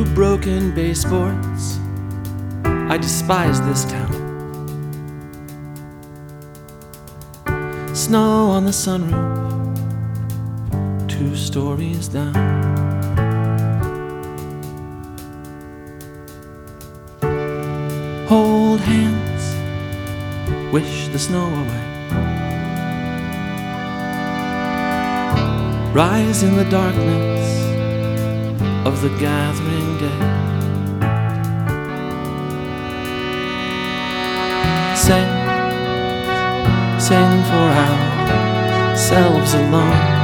through broken baseboards. I despise this town. Snow on the sunroof, 2 stories down. Hold hands, wish the snow away. Rise in the darkness of the gathering day. Sing for ourselves alone.